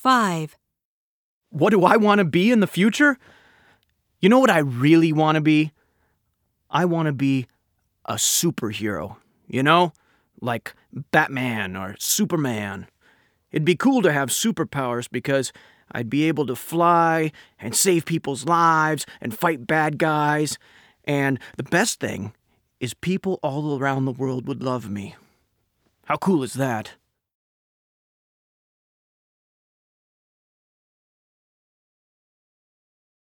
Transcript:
5. What do I want to be in the future? You know what I really want to be? I want to be a superhero, like Batman or Superman. It'd be cool to have superpowers because I'd be able to fly and save people's lives and fight bad guys. And the best thing is people all around the world would love me. How cool is that?